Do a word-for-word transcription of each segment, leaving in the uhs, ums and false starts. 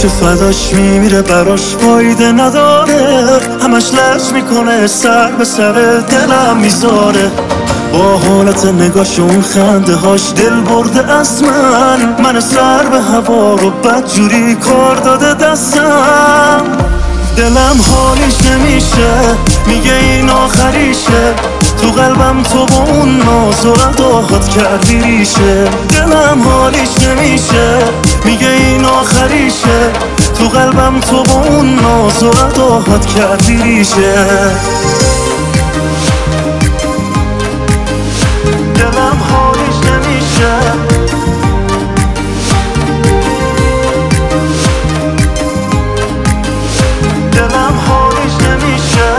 که فداش میمیره براش فایده نداره، همش لج میکنه سر به سر دلم میذاره. با حالت نگاش اون خنده هاش دل برده از من، من سر به هوا رو بدجوری کار داده دستم. دلم حالیش نمیشه، میگه این آخریشه، تو قلبم تو با اون ناز و اداهات کردی ریشه. دلم حالیش نمیشه، میگه این آخریشه، تو قلبم تو با اون ناز و اداهات کردی ریشه. دلم حالیش نمیشه، دلم حالیش نمیشه.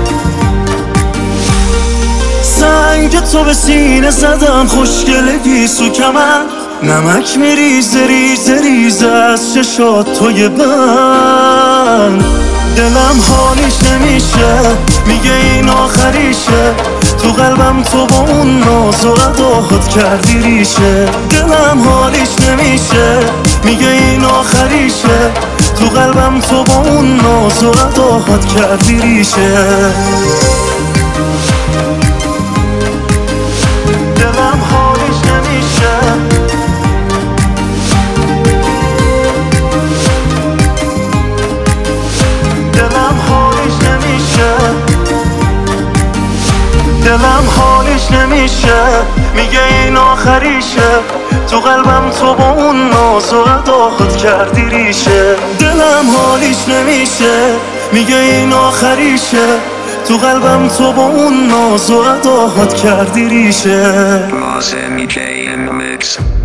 سنگ تو به سینه زدم خوشگل گیسو کمن، نمک میریزه ریزه ریزه از چشات توی بند. دلم حالیش نمیشه، میگه این آخریشه، تو قلبم تو با اون ناز و اداهات کردی ریشه. دلم حالیش نمیشه، میگه این آخریشه، تو قلبم تو با اون ناز و اداهات کردی ریشه. دلم حالیش نمیشه، دلم حالیش نمیشه، دلم حالیش نمیشه، میگه این آخریشه، تو قلبم تو با اون ناز و اداهات کردی ریشه. دلم حالیش نمیشه، میگه این آخریشه، تو قلبم تو با اون ناز و اداهات کردی ریشه. Boss M K in the mix.